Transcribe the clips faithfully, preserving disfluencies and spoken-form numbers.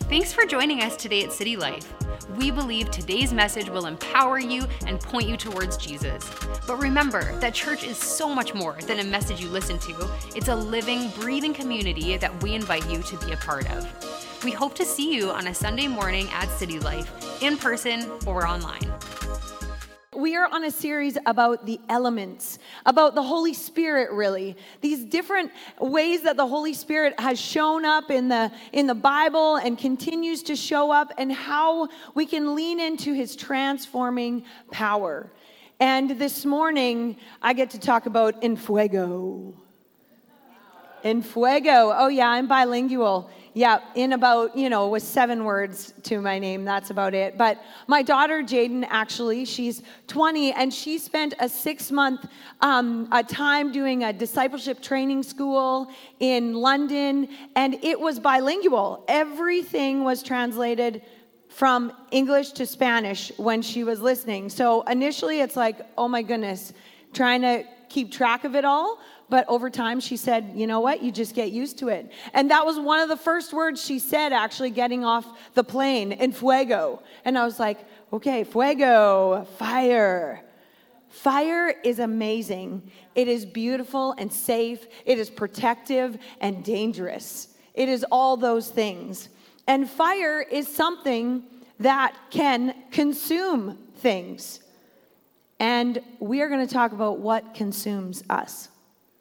Thanks for joining us today at City Life. We believe today's message will empower you and point you towards Jesus. But remember that church is so much more than a message you listen to. It's a living, breathing community that we invite you to be a part of. We hope to see you on a Sunday morning at City Life, in person or online. We are on a series about the elements, about the Holy Spirit, really. These different ways that the Holy Spirit has shown up in the in the Bible and continues to show up, and how we can lean into his transforming power. And this morning, I get to talk about En Fuego. En Fuego. Oh yeah, I'm bilingual. Yeah, in about, you know, with seven words to my name, that's about it. But my daughter, Jaden, actually, she's twenty, and she spent a six-month um, a time doing a discipleship training school in London, and it was bilingual. Everything was translated from English to Spanish when she was listening. So initially, it's like, oh my goodness, trying to keep track of it all. But over time, she said, you know what? You just get used to it. And that was one of the first words she said, actually, getting off the plane, En Fuego. And I was like, okay, fuego, fire. Fire is amazing. It is beautiful and safe. It is protective and dangerous. It is all those things. And fire is something that can consume things. And we are going to talk about what consumes us.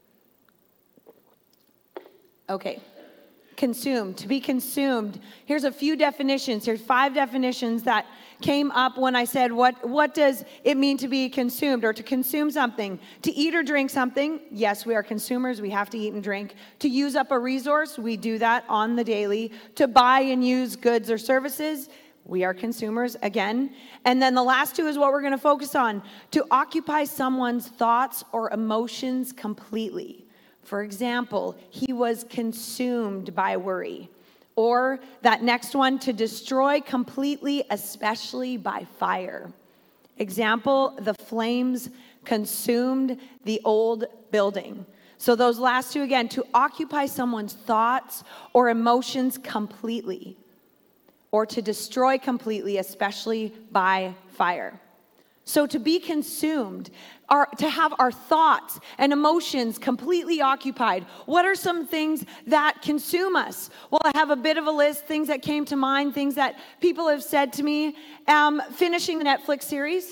Okay, consumed, to be consumed. Here's a few definitions. Here's five definitions that came up when I said, what, what does it mean to be consumed or to consume something? To eat or drink something, yes, we are consumers. We have to eat and drink. To use up a resource, we do that on the daily. To buy and use goods or services, we are consumers again. And then the last two is what we're going to focus on. To occupy someone's thoughts or emotions completely. For example, he was consumed by worry. Or that next one, to destroy completely, especially by fire. Example, the flames consumed the old building. So those last two again, to occupy someone's thoughts or emotions completely. Or to destroy completely, especially by fire. So to be consumed, our, to have our thoughts and emotions completely occupied. What are some things that consume us? Well, I have a bit of a list, things that came to mind, things that people have said to me. Um, finishing the Netflix series.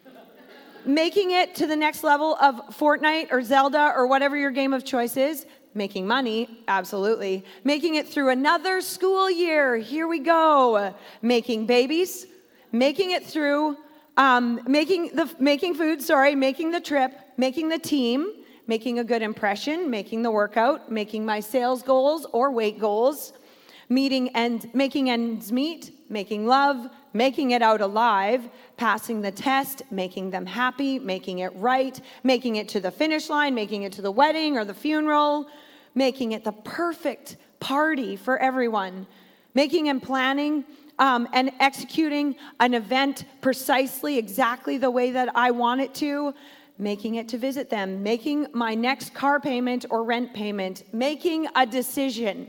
Making it to the next level of Fortnite or Zelda or whatever your game of choice is. Making money, absolutely. Making it through another school year, here we go. Making babies. Making it through... Um, making the making food, sorry, making the trip, making the team, making a good impression, making the workout, making my sales goals or weight goals, meeting and making ends meet, making love, making it out alive, passing the test, making them happy, making it right, making it to the finish line, making it to the wedding or the funeral, making it the perfect party for everyone, making and planning Um, and executing an event precisely, exactly the way that I want it to, making it to visit them, making my next car payment or rent payment, making a decision.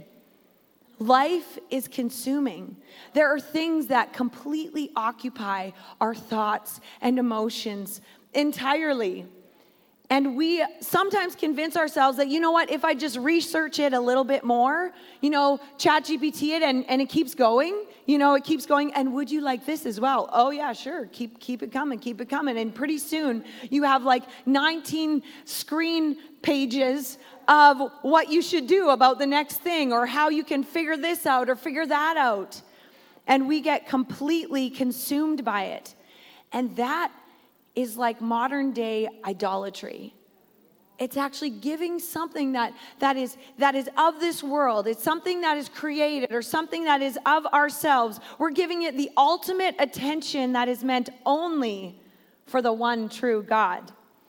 Life is consuming. There are things that completely occupy our thoughts and emotions entirely. And we sometimes convince ourselves that, you know what, if I just research it a little bit more, you know, ChatGPT it and, and it keeps going, you know, it keeps going. And would you like this as well? Oh yeah, sure. Keep, keep it coming, keep it coming. And pretty soon you have like nineteen screen pages of what you should do about the next thing or how you can figure this out or figure that out. And we get completely consumed by it. And that is like modern day idolatry. It's actually giving something that, that is that is of this world. It's something that is created or something that is of ourselves. We're giving it the ultimate attention that is meant only for the one true God.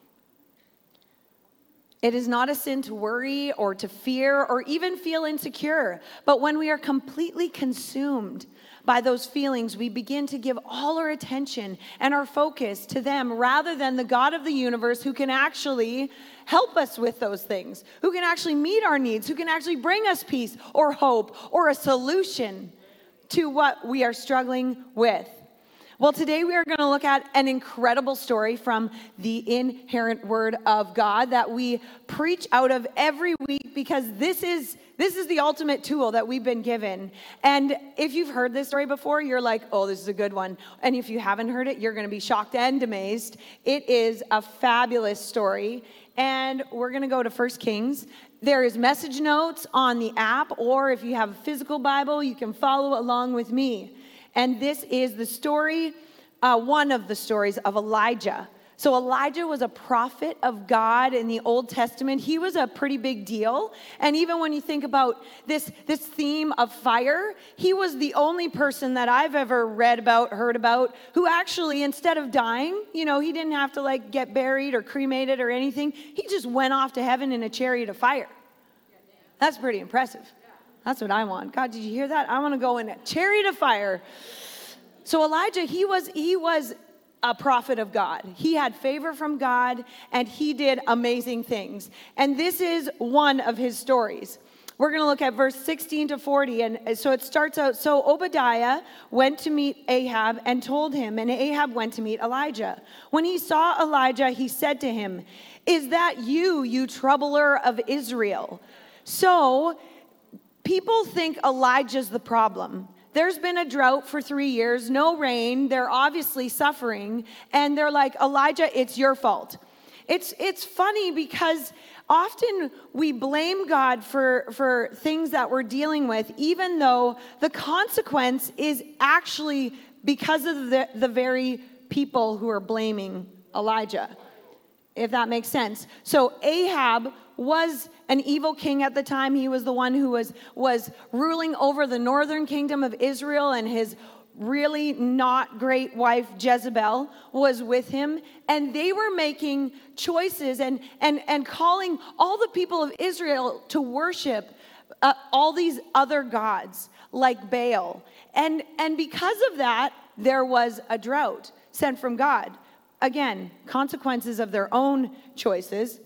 It is not a sin to worry or to fear or even feel insecure. But when we are completely consumed by those feelings, we begin to give all our attention and our focus to them rather than the God of the universe who can actually help us with those things, who can actually meet our needs, who can actually bring us peace or hope or a solution to what we are struggling with? Well, today we are going to look at an incredible story from the inerrant word of God that we preach out of every week, because this is this is the ultimate tool that we've been given. And if you've heard this story before, you're like, oh, this is a good one. And if you haven't heard it, you're going to be shocked and amazed. It is a fabulous story. And we're going to go to First Kings. There is message notes on the app, or if you have a physical Bible, you can follow along with me. And this is the story, uh, one of the stories of Elijah. So Elijah was a prophet of God in the Old Testament. He was a pretty big deal. And even when you think about this, this theme of fire, he was the only person that I've ever read about, heard about, who actually, instead of dying, you know, he didn't have to like get buried or cremated or anything. He just went off to heaven in a chariot of fire. That's pretty impressive. That's what I want. God, did you hear that? I want to go in a chariot of fire. So Elijah, he was he was a prophet of God. He had favor from God, and he did amazing things. And this is one of his stories. We're going to look at verse sixteen to forty. And so it starts out, so Obadiah went to meet Ahab and told him, and Ahab went to meet Elijah. When he saw Elijah, he said to him, "Is that you, you troubler of Israel?" So people think Elijah's the problem. There's been a drought for three years, no rain. They're obviously suffering. And they're like, Elijah, it's your fault. It's it's funny because often we blame God for, for things that we're dealing with, even though the consequence is actually because of the, the very people who are blaming Elijah, if that makes sense. So Ahab was an evil king at the time. He was the one who was, was ruling over the northern kingdom of Israel, and his really not great wife Jezebel was with him. And they were making choices and, and, and calling all the people of Israel to worship uh, all these other gods like Baal. And, and because of that, there was a drought sent from God. Again, consequences of their own choices.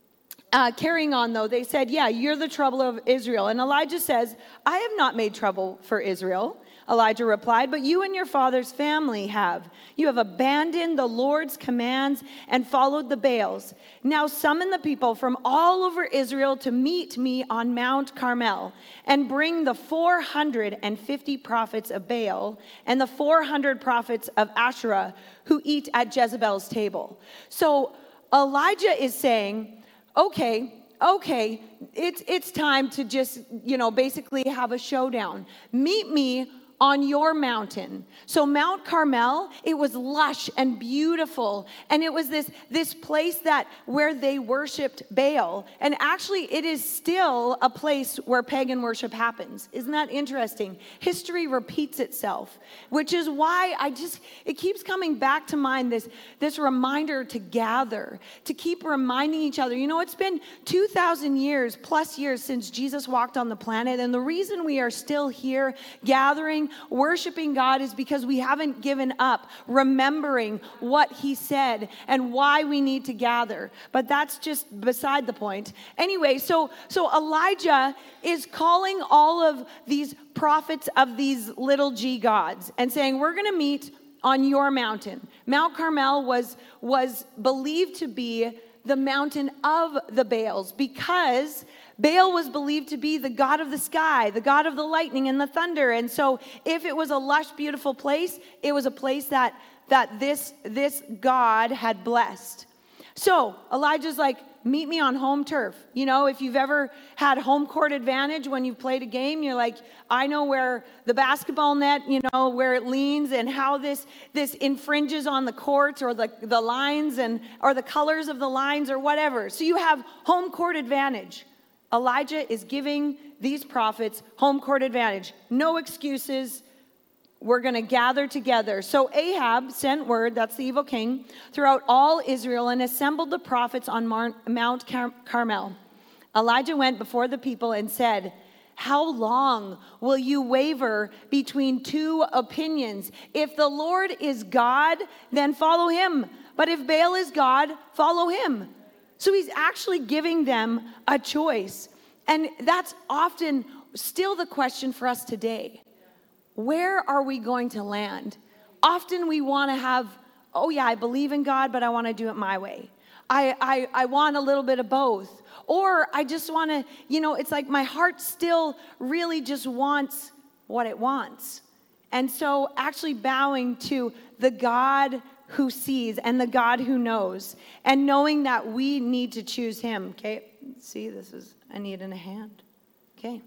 Uh, carrying on, though, they said, yeah, you're the trouble of Israel. And Elijah says, I have not made trouble for Israel. Elijah replied, but you and your father's family have. You have abandoned the Lord's commands and followed the Baals. Now summon the people from all over Israel to meet me on Mount Carmel, and bring the four hundred fifty prophets of Baal and the four hundred prophets of Asherah who eat at Jezebel's table. So Elijah is saying, okay, okay, it's it's time to just, you know, basically have a showdown. Meet me on your mountain. So Mount Carmel, it was lush and beautiful. And it was this, this place that where they worshiped Baal. And actually, it is still a place where pagan worship happens. Isn't that interesting? History repeats itself, which is why I just, it keeps coming back to mind, this, this reminder to gather, to keep reminding each other. You know, it's been two thousand years, plus years since Jesus walked on the planet. And the reason we are still here gathering, worshiping God, is because we haven't given up remembering what he said and why we need to gather. But that's just beside the point. Anyway, so so Elijah is calling all of these prophets of these little g gods and saying, we're going to meet on your mountain. Mount Carmel was was believed to be the mountain of the Baals, because Baal was believed to be the god of the sky, the god of the lightning and the thunder. And so if it was a lush, beautiful place, it was a place that, that this, this god had blessed. So Elijah's like, meet me on home turf. You know, if you've ever had home court advantage when you've played a game, you're like, I know where the basketball net, you know, where it leans and how this this infringes on the courts or the, the lines and or the colors of the lines or whatever. So you have home court advantage. Elijah is giving these prophets home court advantage. No excuses. We're going to gather together. So Ahab sent word, that's the evil king, throughout all Israel and assembled the prophets on Mar- Mount Car- Carmel. Elijah went before the people and said, how long will you waver between two opinions? If the Lord is God, then follow him. But if Baal is God, follow him. So he's actually giving them a choice. And that's often still the question for us today. where are we going to land? Often we want to have, oh yeah, I believe in God, but I want to do it my way. I, I, I want a little bit of both. Or I just want to, you know, it's like my heart still really just wants what it wants. And so actually bowing to the God who sees and the God who knows, and knowing that we need to choose him. Okay, see, this is, I need in a hand. Okay.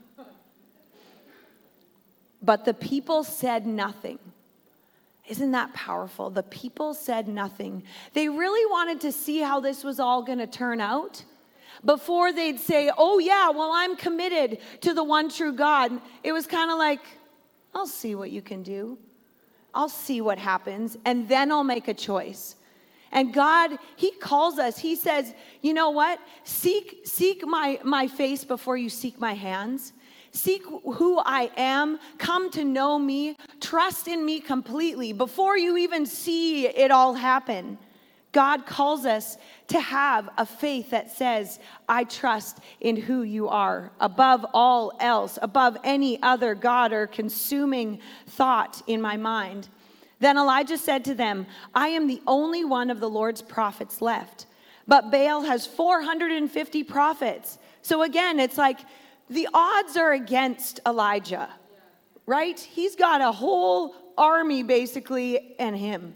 But the people said nothing. Isn't that powerful? The people said nothing. They really wanted to see how this was all going to turn out before they'd say, oh yeah, well, I'm committed to the one true God. It was kind of like, I'll see what you can do. I'll see what happens, and then I'll make a choice. And God, he calls us. He says, you know what? Seek, seek my, my face before you seek my hands. Seek who I am. Come to know me. Trust in me completely before you even see it all happen. God calls us to have a faith that says, I trust in who you are above all else, above any other God or consuming thought in my mind. Then Elijah said to them, I am the only one of the Lord's prophets left, but Baal has four hundred fifty prophets. So again, it's like the odds are against Elijah, right? He's got a whole army basically and him.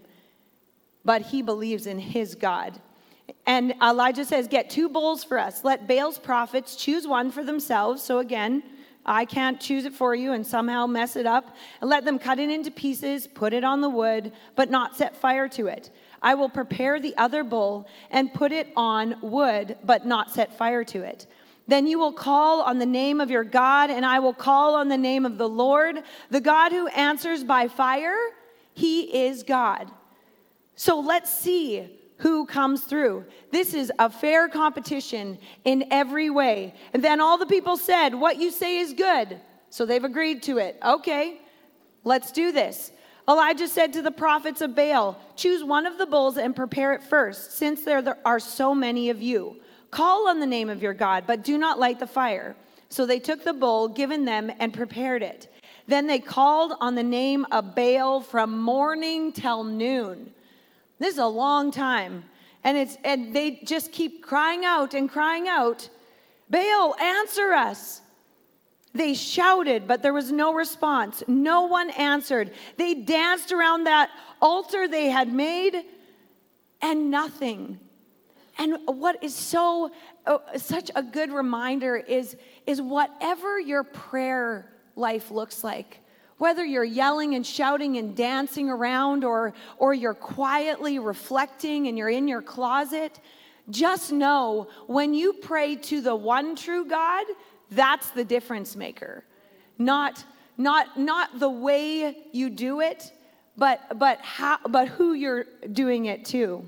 But he believes in his God. And Elijah says, get two bulls for us. Let Baal's prophets choose one for themselves. So again, I can't choose it for you and somehow mess it up. And let them cut it into pieces, put it on the wood, but not set fire to it. I will prepare the other bull and put it on wood, but not set fire to it. Then you will call on the name of your God, and I will call on the name of the Lord, the God who answers by fire. He is God. So let's see who comes through. This is a fair competition in every way. And then all the people said, what you say is good. So they've agreed to it. Okay, let's do this. Elijah said to the prophets of Baal, choose one of the bulls and prepare it first, since there are so many of you. Call on the name of your God, but do not light the fire. So they took the bull given them and prepared it. Then they called on the name of Baal from morning till noon. This is a long time. And it's and they just keep crying out and crying out, Baal, answer us. They shouted, but there was no response. No one answered. They danced around that altar they had made, and nothing. And what is so uh, such a good reminder is, is whatever your prayer life looks like, whether you're yelling and shouting and dancing around, or, or you're quietly reflecting and you're in your closet, just know when you pray to the one true God, that's the difference maker. Not, not, not the way you do it, but, but, how, but who you're doing it to.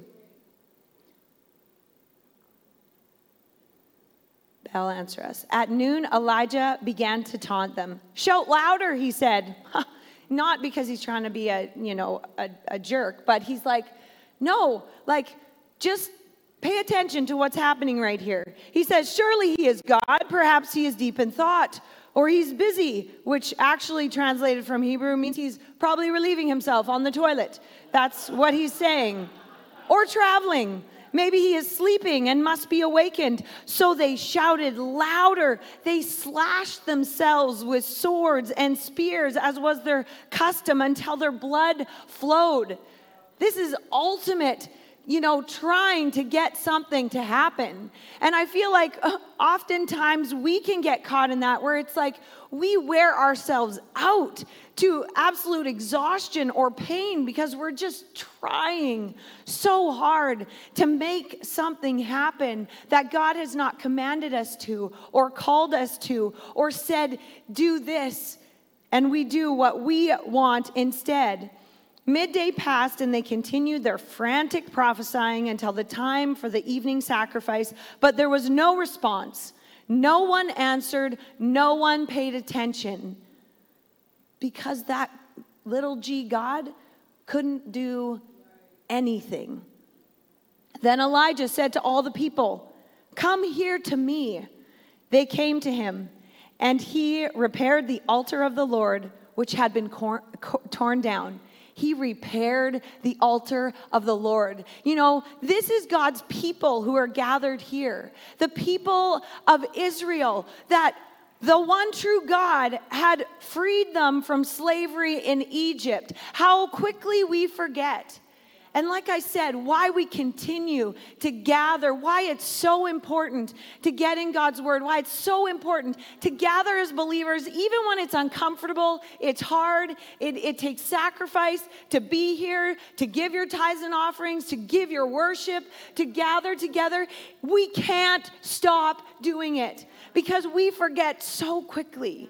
Baal, answer us. At noon, Elijah began to taunt them. Shout louder, he said. Not because he's trying to be a, you know, a, a jerk, but he's like, no, like, just pay attention to what's happening right here. He says, surely he is God. Perhaps he is deep in thought, or he's busy, which actually translated from Hebrew means he's probably relieving himself on the toilet. That's what he's saying. Or traveling. Maybe he is sleeping and must be awakened. So they shouted louder. They slashed themselves with swords and spears, as was their custom, until their blood flowed. This is ultimate, you know, trying to get something to happen. And I feel like uh, oftentimes we can get caught in that, where it's like we wear ourselves out to absolute exhaustion or pain because we're just trying so hard to make something happen that God has not commanded us to, or called us to, or said, do this, and we do what we want instead. Midday passed, and they continued their frantic prophesying until the time for the evening sacrifice, but there was no response. No one answered. No one paid attention, because that little g God couldn't do anything. Then Elijah said to all the people, come here to me. They came to him, and he repaired the altar of the Lord which had been cor- co- torn down. He repaired the altar of the Lord. You know, this is God's people who are gathered here. The people of Israel that the one true God had freed them from slavery in Egypt. How quickly we forget. And like I said, why we continue to gather, why it's so important to get in God's word, why it's so important to gather as believers, even when it's uncomfortable, it's hard, it, it takes sacrifice to be here, to give your tithes and offerings, to give your worship, to gather together. We can't stop doing it because we forget so quickly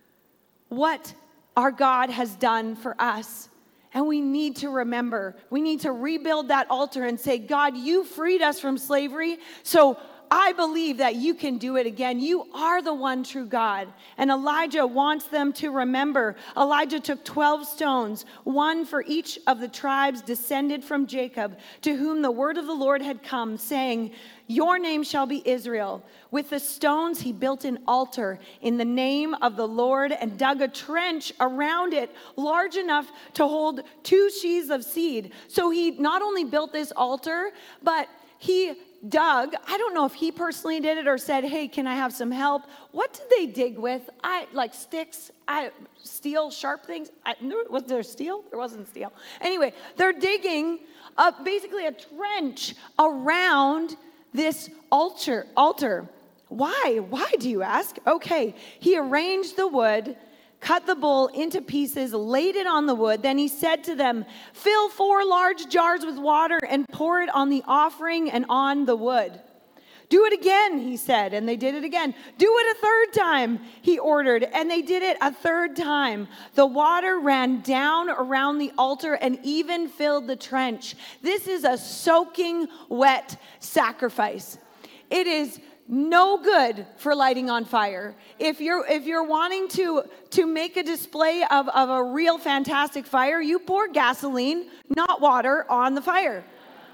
what our God has done for us. And we need to remember, we need to rebuild that altar and say, God, you freed us from slavery, so I believe that you can do it again. You are the one true God. And Elijah wants them to remember. Elijah took twelve stones, one for each of the tribes descended from Jacob, to whom the word of the Lord had come, saying, your name shall be Israel. With the stones he built an altar in the name of the Lord and dug a trench around it large enough to hold two sheaves of seed. So he not only built this altar, but he dug. I don't know if he personally did it or said, hey, can I have some help? What did they dig with? I like sticks, I steel, sharp things. I, was there steel? There wasn't steel. Anyway, they're digging up basically a trench around this altar. Altar. Why? Why do you ask? Okay, he arranged the wood, cut the bull into pieces, laid it on the wood. Then he said to them, fill four large jars with water and pour it on the offering and on the wood. Do it again, he said, and they did it again. Do it a third time, he ordered, and they did it a third time. The water ran down around the altar and even filled the trench. This is a soaking wet sacrifice. It is no good for lighting on fire. If you're if you're wanting to to make a display of, of a real fantastic fire, you pour gasoline, not water, on the fire.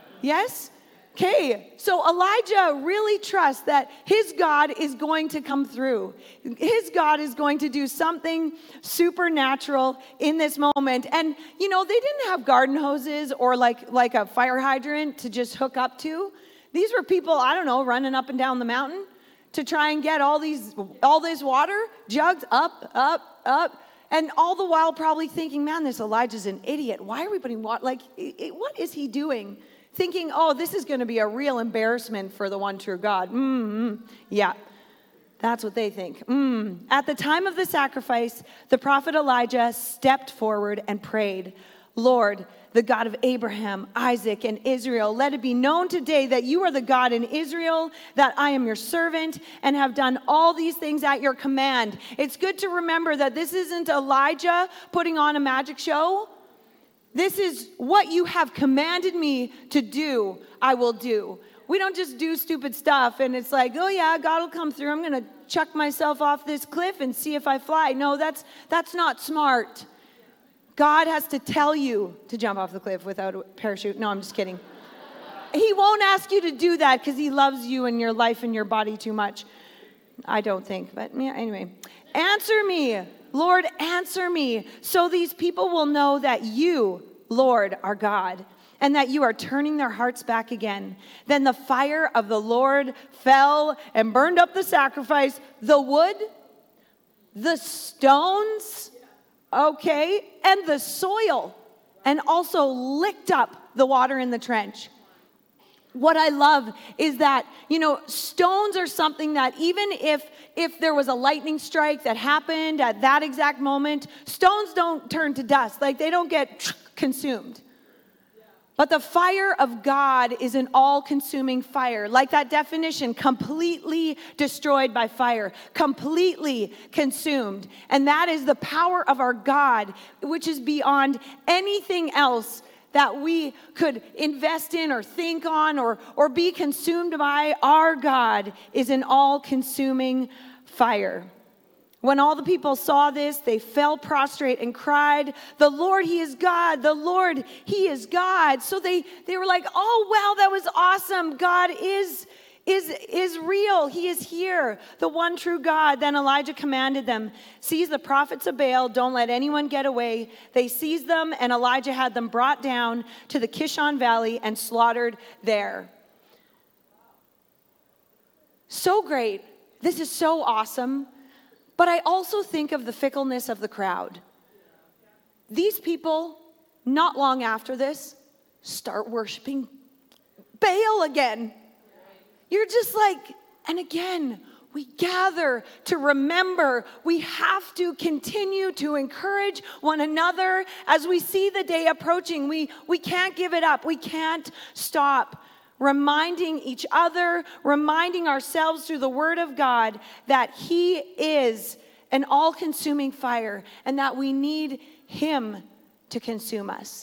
Yes? Okay, so Elijah really trusts that his God is going to come through. His God is going to do something supernatural in this moment. And, you know, they didn't have garden hoses or like, like a fire hydrant to just hook up to. These were people, I don't know, running up and down the mountain to try and get all these, all this water, jugs up, up, up. And all the while probably thinking, man, this Elijah's an idiot. Why are we putting water? Like, it, what is he doing? Thinking, oh, this is going to be a real embarrassment for the one true God. Mm-hmm. Yeah, that's what they think. Mm. At the time of the sacrifice, the prophet Elijah stepped forward and prayed, Lord, the God of Abraham, Isaac, and Israel, let it be known today that you are the God in Israel, that I am your servant, and have done all these things at your command. It's good to remember that this isn't Elijah putting on a magic show. This is what you have commanded me to do, I will do. We don't just do stupid stuff and it's like, oh yeah, God will come through. I'm going to chuck myself off this cliff and see if I fly. No, that's that's not smart. God has to tell you to jump off the cliff without a parachute. No, I'm just kidding. He won't ask you to do that because he loves you and your life and your body too much. I don't think, but yeah, anyway. Answer me, Lord, answer me, so these people will know that you, Lord, are God, and that you are turning their hearts back again. Then the fire of the Lord fell and burned up the sacrifice, the wood, the stones, okay, and the soil, and also licked up the water in the trench. What I love is that, you know, stones are something that even if if there was a lightning strike that happened at that exact moment, stones don't turn to dust. Like, they don't get consumed. But the fire of God is an all-consuming fire. Like that definition, completely destroyed by fire, completely consumed. And that is the power of our God, which is beyond anything else that we could invest in or think on or, or be consumed by. Our God is an all-consuming fire. When all the people saw this, they fell prostrate and cried, the Lord, he is God. The Lord, he is God. So they, they were like, oh, wow, that was awesome. God is, is, is real. He is here, the one true God. Then Elijah commanded them, seize the prophets of Baal. Don't let anyone get away. They seized them, and Elijah had them brought down to the Kishon Valley and slaughtered there. So great. This is so awesome. But I also think of the fickleness of the crowd. These people, not long after this, start worshiping Baal again. You're just like, and again, we gather to remember. We have to continue to encourage one another as we see the day approaching. We, we can't give it up. We can't stop. Reminding each other, reminding ourselves through the Word of God that He is an all-consuming fire and that we need Him to consume us.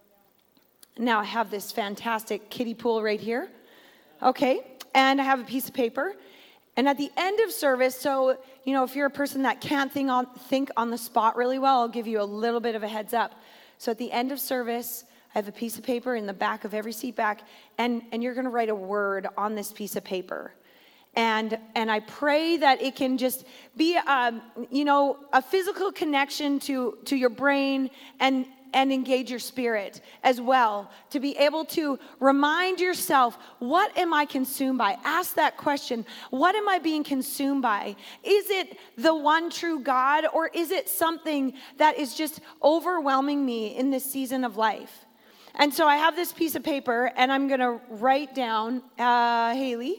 Now I have this fantastic kiddie pool right here. Okay, and I have a piece of paper. And at the end of service, so, you know, if you're a person that can't think on, think on the spot really well, I'll give you a little bit of a heads up. So at the end of service, I have a piece of paper in the back of every seat back, and, and you're going to write a word on this piece of paper. And and I pray that it can just be, um, you know, a physical connection to, to your brain and, and engage your spirit as well. To be able to remind yourself, what am I consumed by? Ask that question. What am I being consumed by? Is it the one true God, or is it something that is just overwhelming me in this season of life? And so I have this piece of paper, and I'm going to write down, uh, Haley,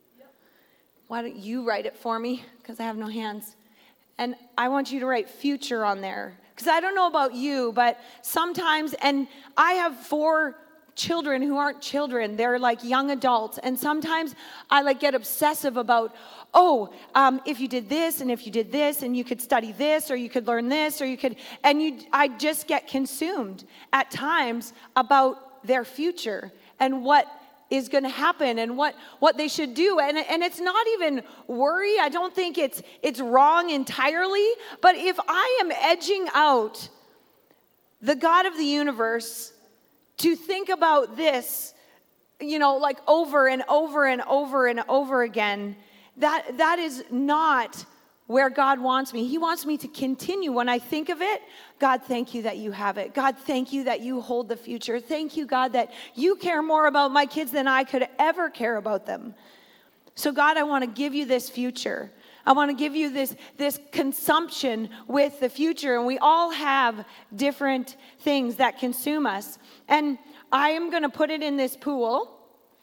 why don't you write it for me? Because I have no hands. And I want you to write future on there. Because I don't know about you, but sometimes, and I have four children who aren't children. They're like young adults. And sometimes I like get obsessive about, oh, um, if you did this, and if you did this, and you could study this, or you could learn this, or you could, and you, I just get consumed at times about their future and what is going to happen and what, what they should do. And, and it's not even worry. I don't think it's, it's wrong entirely. But if I am edging out the God of the universe to think about this, you know, like over and over and over and over again, that that is not where God wants me. He wants me to continue. When I think of it, God, thank you that you have it. God, thank you that you hold the future. Thank you, God, that you care more about my kids than I could ever care about them. So, God, I want to give you this future. I want to give you this, this consumption with the future. And we all have different things that consume us. And I am going to put it in this pool.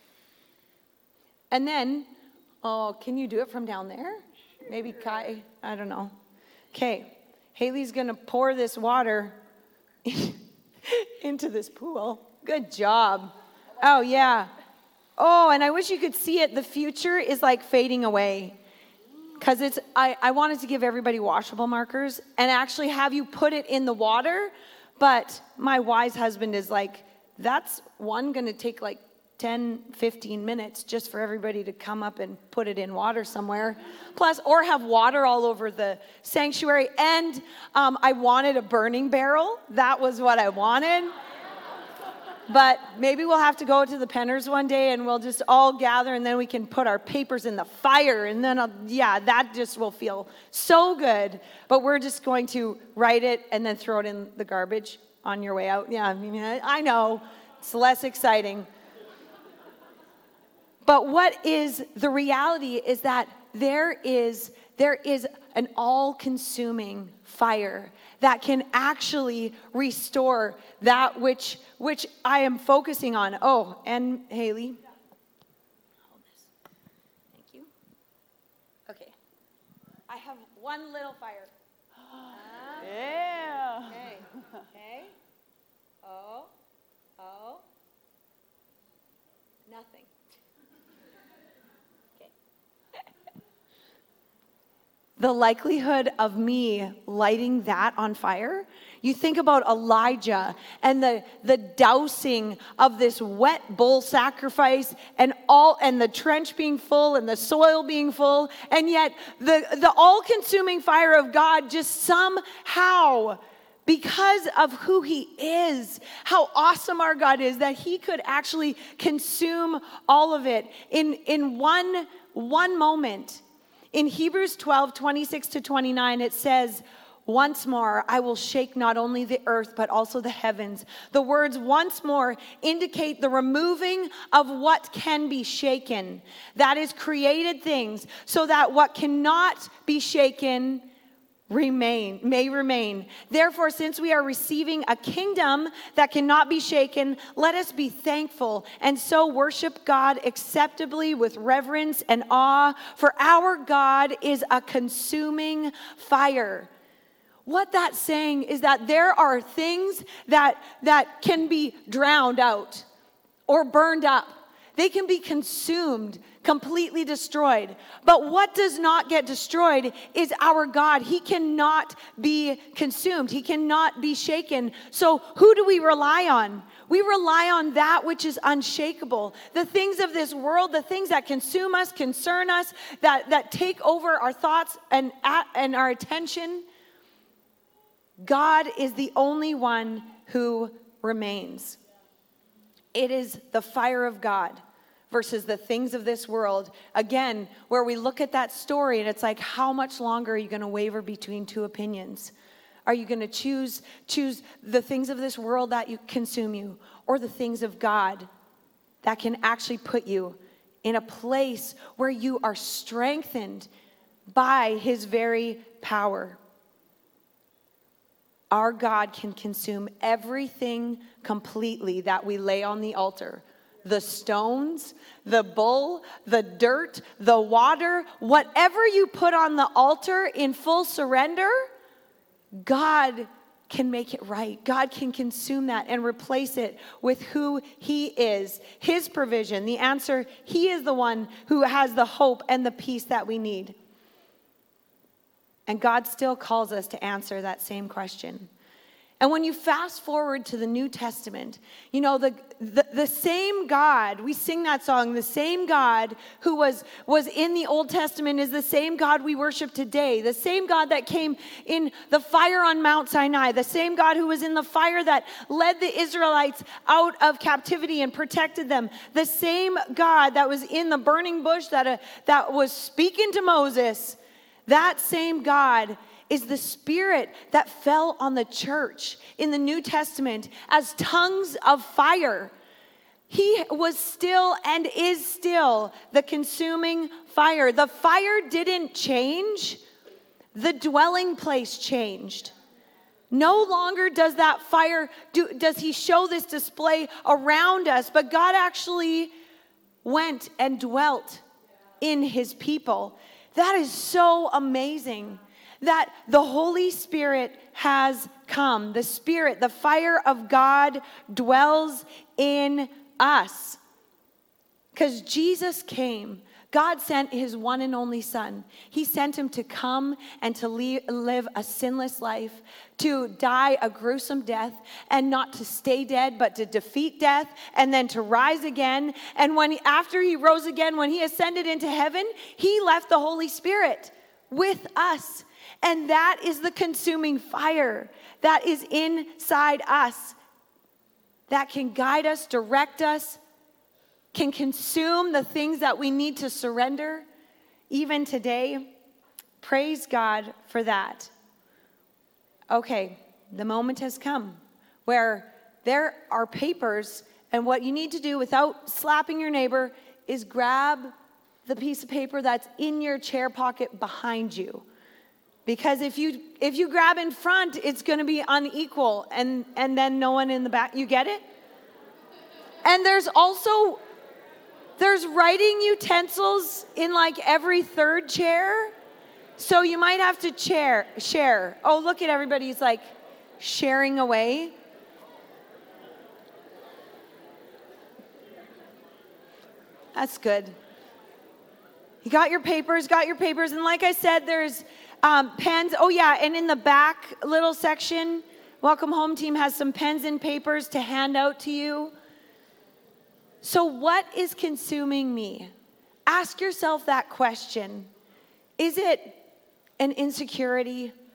And then, oh, can you do it from down there? Maybe Kai, I don't know. Okay, Haley's going to pour this water into this pool. Good job. Oh, yeah. Oh, and I wish you could see it. The future is like fading away. Because it's, I, I wanted to give everybody washable markers and actually have you put it in the water. But my wise husband is like, that's one going to take like ten, fifteen minutes just for everybody to come up and put it in water somewhere. Plus, or have water all over the sanctuary. And um, I wanted a burning barrel. That was what I wanted. But maybe we'll have to go to the Penners one day and we'll just all gather and then we can put our papers in the fire. And then, I'll, yeah, that just will feel so good. But we're just going to write it and then throw it in the garbage on your way out. Yeah, I mean, I know. It's less exciting. But what is the reality is that there is there is an all-consuming fire that can actually restore that which which I am focusing on. Oh, and Haley, hold this. Thank you. Okay, I have one little fire. Ah. Yeah. Okay. Okay. Oh. Oh. Nothing. The likelihood of me lighting that on fire, you think about Elijah and the, the dousing of this wet bull sacrifice and all and the trench being full and the soil being full, and yet the, the all-consuming fire of God just somehow because of who he is, how awesome our God is, that he could actually consume all of it in, in one, one moment. In Hebrews twelve, twenty-six to twenty-nine, it says, once more, I will shake not only the earth, but also the heavens. The words once more indicate the removing of what can be shaken. That is created things, so that what cannot be shaken remain, may remain. Therefore, since we are receiving a kingdom that cannot be shaken, let us be thankful and so worship God acceptably with reverence and awe, for our God is a consuming fire. What that's saying is that there are things that, that can be drowned out or burned up. They can be consumed, completely destroyed. But what does not get destroyed is our God. He cannot be consumed. He cannot be shaken. So who do we rely on? We rely on that which is unshakable. The things of this world, the things that consume us, concern us, that, that take over our thoughts and, and our attention. God is the only one who remains. It is the fire of God versus the things of this world. Again, where we look at that story and it's like, how much longer are you going to waver between two opinions? Are you going to choose choose the things of this world that you consume you, or the things of God that can actually put you in a place where you are strengthened by his very power? Our God can consume everything completely that we lay on the altar. The stones, the bull, the dirt, the water, whatever you put on the altar in full surrender, God can make it right. God can consume that and replace it with who he is, his provision. The answer, he is the one who has the hope and the peace that we need. And God still calls us to answer that same question. And when you fast forward to the New Testament, you know, the, the, the same God, we sing that song, the same God who was, was in the Old Testament is the same God we worship today. The same God that came in the fire on Mount Sinai. The same God who was in the fire that led the Israelites out of captivity and protected them. The same God that was in the burning bush that, uh, that was speaking to Moses. That same God is the Spirit that fell on the church in the New Testament as tongues of fire. He was still and is still the consuming fire. The fire didn't change. The dwelling place changed. No longer does that fire, do, does he show this display around us, but God actually went and dwelt in his people. That is so amazing that the Holy Spirit has come. The Spirit, the fire of God dwells in us. Because Jesus came. God sent his one and only Son. He sent him to come and to live a sinless life, to die a gruesome death, and not to stay dead, but to defeat death, and then to rise again. And when he, after he rose again, when he ascended into heaven, he left the Holy Spirit with us. And that is the consuming fire that is inside us, that can guide us, direct us, can consume the things that we need to surrender, even today. Praise God for that. Okay, the moment has come where there are papers, and what you need to do without slapping your neighbor is grab the piece of paper that's in your chair pocket behind you. Because if you if you grab in front, it's going to be unequal, and, and then no one in the back. You get it? And there's also... There's writing utensils in like every third chair. So you might have to chair, share. Oh, look at everybody's like sharing away. That's good. You got your papers, got your papers. And like I said, there's um, pens. Oh yeah, and in the back little section, Welcome Home team has some pens and papers to hand out to you. So what is consuming me? Ask yourself that question. Is it an insecurity?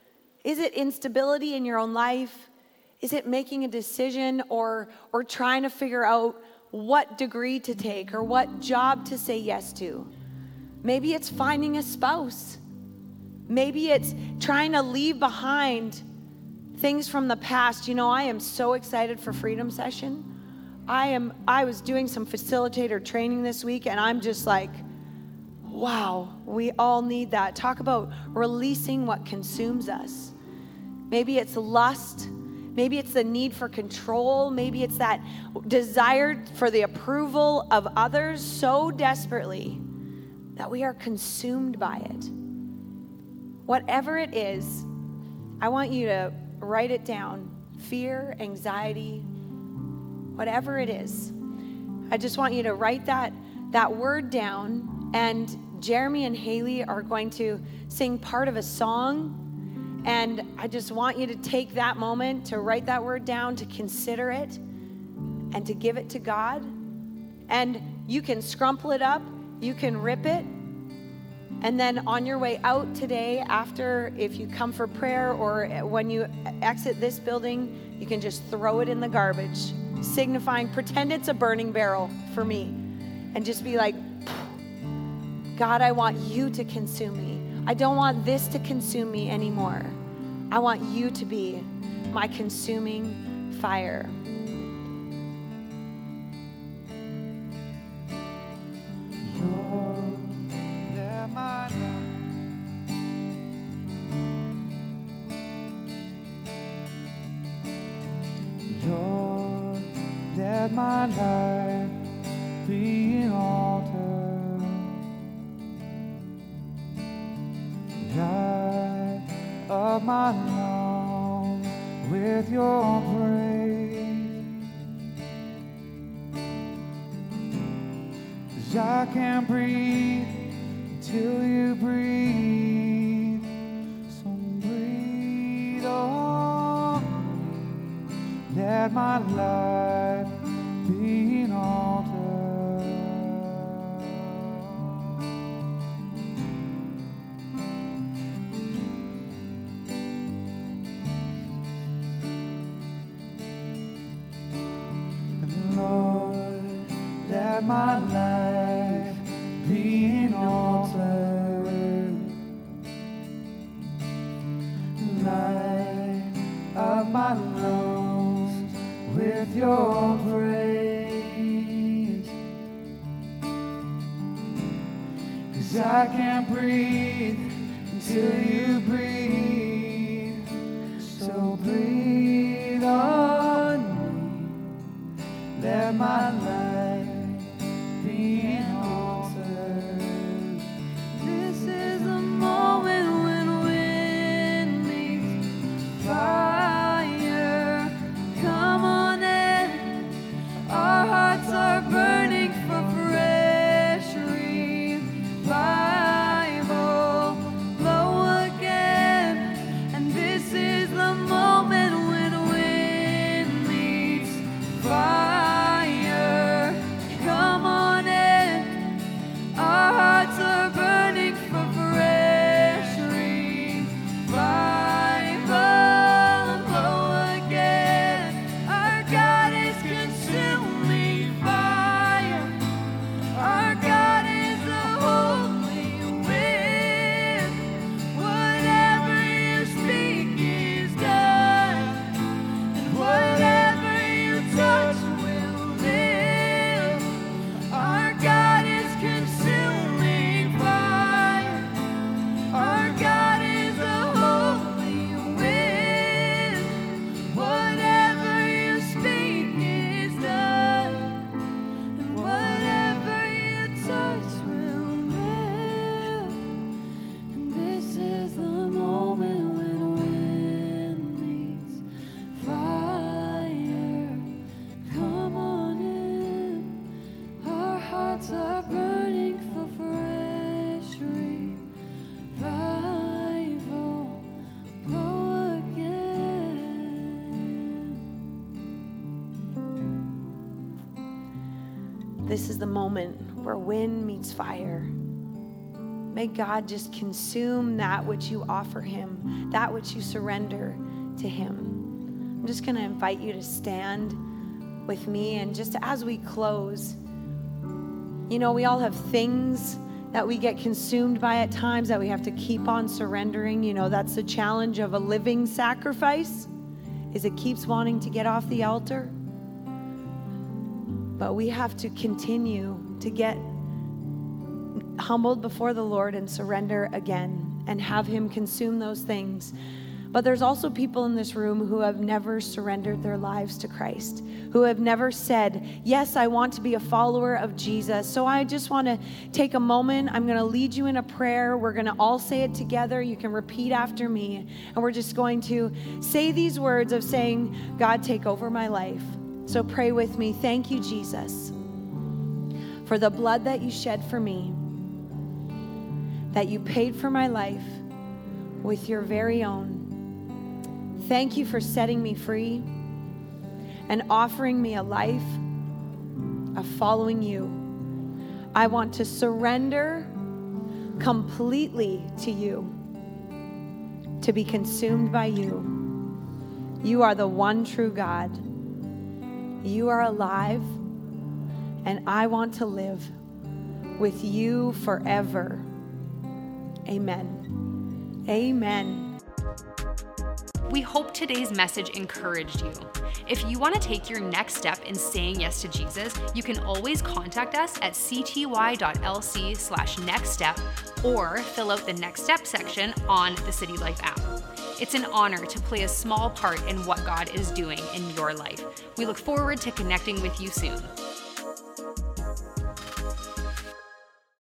Is it instability in your own life? Is it making a decision or, or trying to figure out what degree to take or what job to say yes to? Maybe it's finding a spouse. Maybe it's trying to leave behind things from the past. You know, I am so excited for Freedom Session. I am, I was doing some facilitator training this week, and I'm just like, wow, we all need that. Talk about releasing what consumes us. Maybe it's lust. Maybe it's the need for control. Maybe it's that desire for the approval of others so desperately that we are consumed by it. Whatever it is, I want you to write it down. Fear, anxiety, whatever it is. I just want you to write that, that word down, and Jeremy and Haley are going to sing part of a song. And I just want you to take that moment to write that word down, to consider it, and to give it to God. And you can scrumple it up, you can rip it, and then on your way out today, after, if you come for prayer or when you exit this building, you can just throw it in the garbage, signifying, pretend it's a burning barrel for me, and just be like, God, I want you to consume me. I don't want this to consume me anymore. I want you to be my consuming fire. Lord, let my life Lord, let my life be an altar. Light up my lungs with your praise, 'cause I can't breathe until you breathe. So breathe on me. Let my life be an altar. Let my life be an altar. Light up my lungs with your praise, 'cause I can't breathe until you breathe. So breathe on me. Let my life be an altar. This is the moment when wind meets fire. Come on in. Our hearts are burning for fresh revival. Blow again. And this is the moment when wind meets fire. This is the moment where wind meets fire. May God just consume that which you offer him, that which you surrender to him. I'm just going to invite you to stand with me, and just as we close, you know, we all have things that we get consumed by at times that we have to keep on surrendering. You know, that's the challenge of a living sacrifice, is it keeps wanting to get off the altar. But we have to continue to get humbled before the Lord and surrender again and have him consume those things. But there's also people in this room who have never surrendered their lives to Christ, who have never said, yes, I want to be a follower of Jesus. So I just want to take a moment. I'm going to lead you in a prayer. We're going to all say it together. You can repeat after me. And we're just going to say these words of saying, God, take over my life. So pray with me. Thank you, Jesus, for the blood that you shed for me, that you paid for my life with your very own. Thank you for setting me free and offering me a life of following you. I want to surrender completely to you, to be consumed by you. You are the one true God. You are alive, and I want to live with you forever. Amen. Amen. We hope today's message encouraged you. If you want to take your next step in saying yes to Jesus, you can always contact us at cty.lc slash next step or fill out the next step section on the City Life app. It's an honor to play a small part in what God is doing in your life. We look forward to connecting with you soon.